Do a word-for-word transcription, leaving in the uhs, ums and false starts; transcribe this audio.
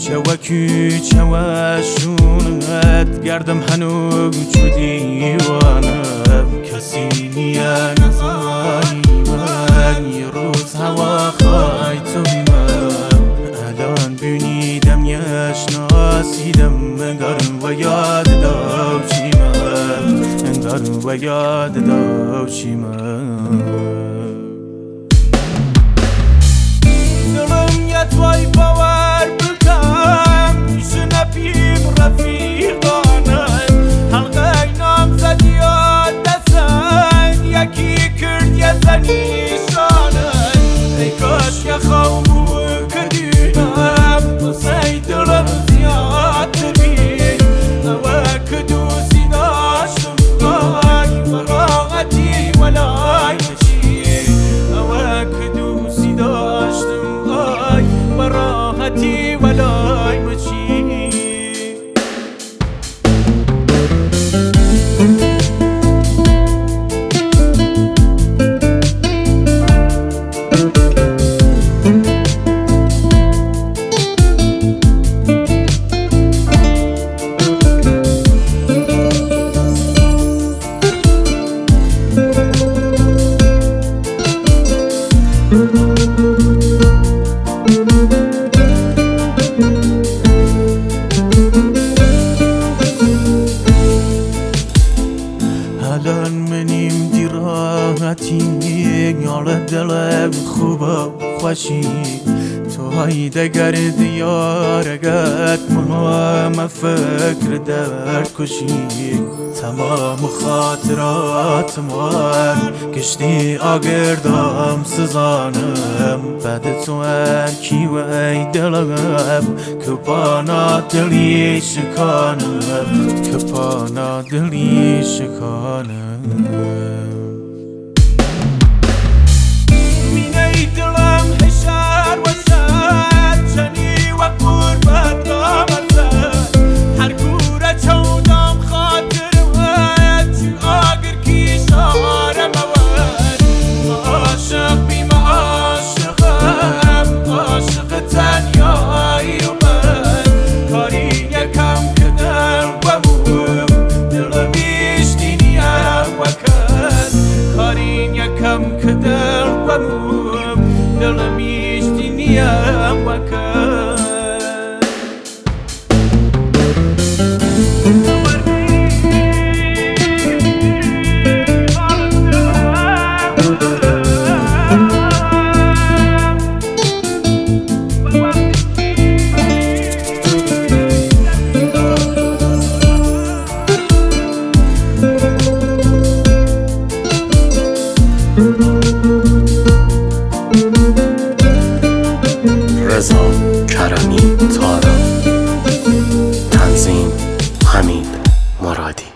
شوکی چوشونت گردم هنوز چو دیوانه کسی نیه نزایی من یه روز هوا خواهی تو من الان بینیدم یشناسیدم انگارم و یاد داشتیمم انگارم و یاد داشتیمم دلم یه توی باور بکن پیش نپیم رفیقانم حلقه نام زدی یاد دستن یکی کرد یه زنیشانم ای کاش یه خوابو کردیم واسه دلم زیاد تبین اوه که دوستی داشتم وای براغتی ولای مشی اوه که دوستی داشتم وای براغتی ولای مشی الان منیم دیراحتی یار دلم خوبه خوشی تو های دگر دیارگت منو فکر درد کشی تمام خاطرات من کشتی آگردم سزانم بعد تو هرکی و ای دلم که پانا دلی شکانم که پانا دلی شکانم مینه دلم هشار و شد چنی و قربت آمدن هر گوره چودم خاطر ود چون آگر کی شارم ود عاشق بیم عاشقم عاشق تنیایی و من کاری یکم کدر و موم دلم بیشتینیم و کن کاری یکم کدر و موم دلم بیشتینیم و کن رضا کرمی تارا تنظیم حمید مرادی